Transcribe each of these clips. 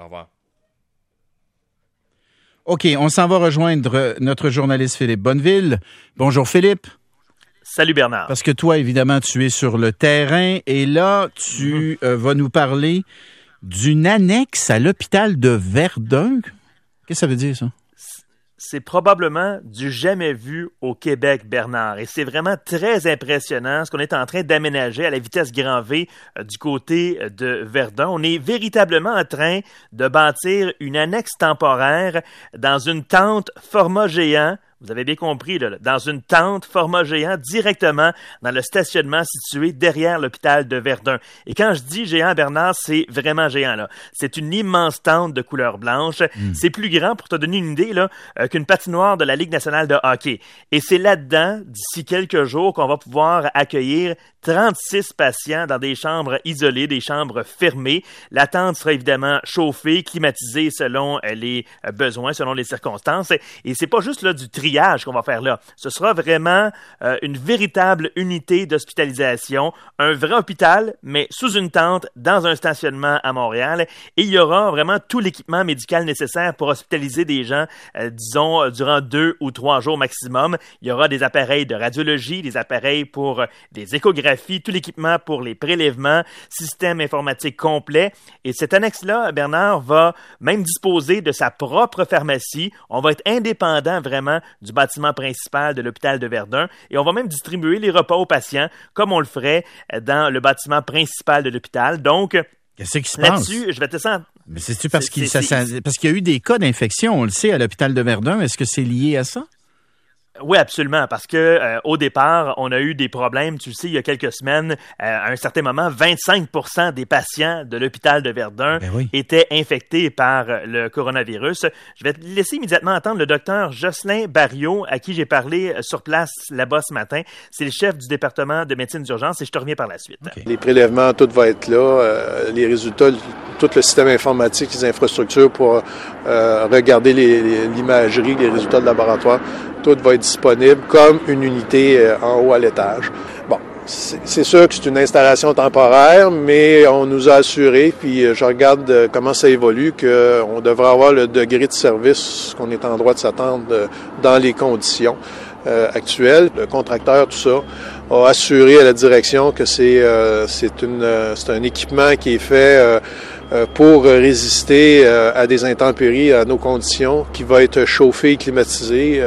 Au revoir. OK, on s'en va rejoindre notre journaliste Philippe Bonneville. Bonjour Philippe. Salut Bernard. Parce que toi, évidemment, tu es sur le terrain et là, tu vas nous parler d'une annexe à l'hôpital de Verdun. Qu'est-ce que ça veut dire, ça? C'est probablement du jamais vu au Québec, Bernard. Et c'est vraiment très impressionnant ce qu'on est en train d'aménager à la vitesse grand V du côté de Verdun. On est véritablement en train de bâtir une annexe temporaire dans une tente format géant. Vous avez bien compris, là, dans une tente format géant directement dans le stationnement situé derrière l'hôpital de Verdun. Et quand je dis géant, Bernard, c'est vraiment géant, là. C'est une immense tente de couleur blanche. C'est plus grand, pour te donner une idée, là, qu'une patinoire de la Ligue nationale de hockey. Et c'est là-dedans, d'ici quelques jours, qu'on va pouvoir accueillir 36 patients dans des chambres isolées, des chambres fermées. La tente sera évidemment chauffée, climatisée selon les besoins, selon les circonstances. Et c'est pas juste là du triage qu'on va faire là. Ce sera vraiment une véritable unité d'hospitalisation, un vrai hôpital, mais sous une tente, dans un stationnement à Montréal. Et il y aura vraiment tout l'équipement médical nécessaire pour hospitaliser des gens, disons, durant 2 ou 3 jours maximum. Il y aura des appareils de radiologie, des appareils pour des échographies, tout l'équipement pour les prélèvements, système informatique complet. Et cette annexe-là, Bernard, va même disposer de sa propre pharmacie. On va être indépendant vraiment du bâtiment principal de l'hôpital de Verdun et on va même distribuer les repas aux patients comme on le ferait dans le bâtiment principal de l'hôpital. Donc, qu'est-ce qui se passe? Là-dessus, je vais te dire... Mais c'est-tu parce qu'il y a eu des cas d'infection, on le sait, à l'hôpital de Verdun. Est-ce que c'est lié à ça? Oui, absolument, parce que au départ, on a eu des problèmes. Tu le sais, il y a quelques semaines, à un certain moment, 25% des patients de l'hôpital de Verdun étaient infectés par le coronavirus. Je vais te laisser immédiatement entendre le docteur Jocelyn Barriot, à qui j'ai parlé sur place là-bas ce matin. C'est le chef du département de médecine d'urgence et je te reviens par la suite. Okay. Les prélèvements, tout va être là. Les résultats, tout le système informatique, les infrastructures pour regarder l'imagerie, les résultats de laboratoire. Tout va être disponible comme une unité en haut à l'étage. Bon, c'est sûr que c'est une installation temporaire, mais on nous a assuré, puis je regarde comment ça évolue, qu'on devrait avoir le degré de service qu'on est en droit de s'attendre dans les conditions actuelles. Le contracteur, tout ça, a assuré à la direction que c'est un équipement qui est fait pour résister à des intempéries, à nos conditions, qui va être chauffé et climatisé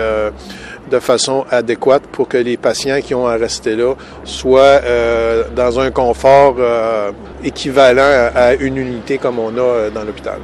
de façon adéquate pour que les patients qui ont à rester là soient dans un confort équivalent à une unité comme on a dans l'hôpital.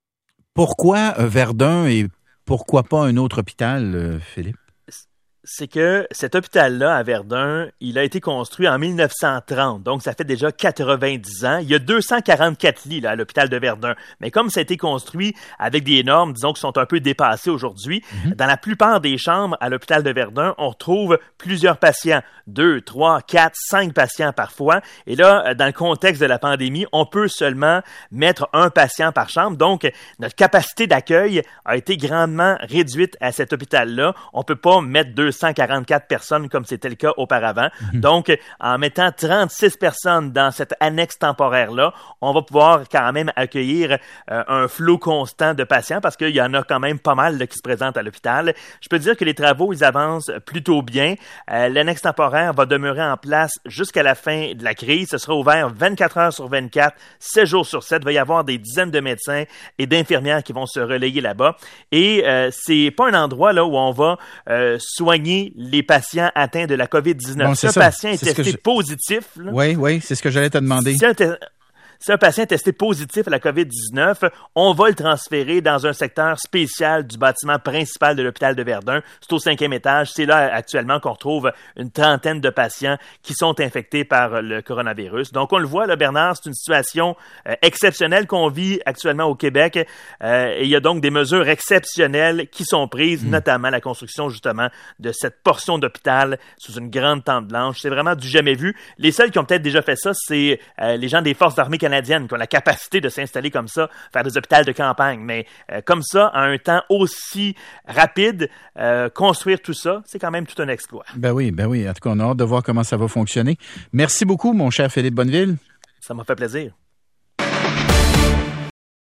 Pourquoi Verdun et pourquoi pas un autre hôpital, Philippe? C'est que cet hôpital-là, à Verdun, il a été construit en 1930, donc ça fait déjà 90 ans. Il y a 244 lits là, à l'hôpital de Verdun. Mais comme ça a été construit avec des normes, disons, qui sont un peu dépassées aujourd'hui, dans la plupart des chambres à l'hôpital de Verdun, on retrouve plusieurs patients, 2, 3, 4, 5 patients parfois. Et là, dans le contexte de la pandémie, on peut seulement mettre un patient par chambre. Donc, notre capacité d'accueil a été grandement réduite à cet hôpital-là. On peut pas mettre 244 personnes comme c'était le cas auparavant. Donc, en mettant 36 personnes dans cette annexe temporaire-là, on va pouvoir quand même accueillir un flot constant de patients parce qu'il y en a quand même pas mal là, qui se présentent à l'hôpital. Je peux dire que les travaux, ils avancent plutôt bien. L'annexe temporaire va demeurer en place jusqu'à la fin de la crise. Ce sera ouvert 24 heures sur 24, 7 jours sur 7. Il va y avoir des dizaines de médecins et d'infirmières qui vont se relayer là-bas. Et c'est pas un endroit là où on va soigner les patients atteints de la COVID-19. Bon, si un patient est testé positif... Là, oui, c'est ce que j'allais te demander. Si un patient est testé positif à la COVID-19, on va le transférer dans un secteur spécial du bâtiment principal de l'hôpital de Verdun. C'est au 5e étage. C'est là actuellement qu'on retrouve une trentaine de patients qui sont infectés par le coronavirus. Donc, on le voit, là, Bernard, c'est une situation exceptionnelle qu'on vit actuellement au Québec. Et il y a donc des mesures exceptionnelles qui sont prises, notamment la construction, justement, de cette portion d'hôpital sous une grande tente blanche. C'est vraiment du jamais vu. Les seuls qui ont peut-être déjà fait ça, c'est les gens des Forces armées canadiennes qui ont la capacité de s'installer comme ça, faire des hôpitaux de campagne. Mais comme ça, en un temps aussi rapide, construire tout ça, c'est quand même tout un exploit. Ben oui. En tout cas, on a hâte de voir comment ça va fonctionner. Merci beaucoup, mon cher Philippe Bonneville. Ça m'a fait plaisir.